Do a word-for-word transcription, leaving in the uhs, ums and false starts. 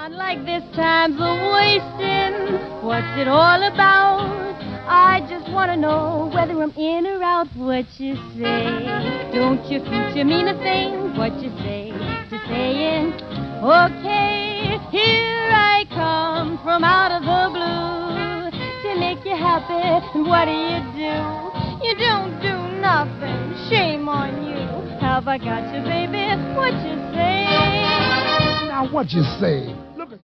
Sound like this time's a wasting. What's it all about? I just want to know whether I'm in or out. What you say? Don't your future mean a thing? What you say to saying, okay, here I come from out of the blue to make you happy. And what do you do? You don't do nothing. Shame on you. Have I got you, baby? What you say? Now what you say?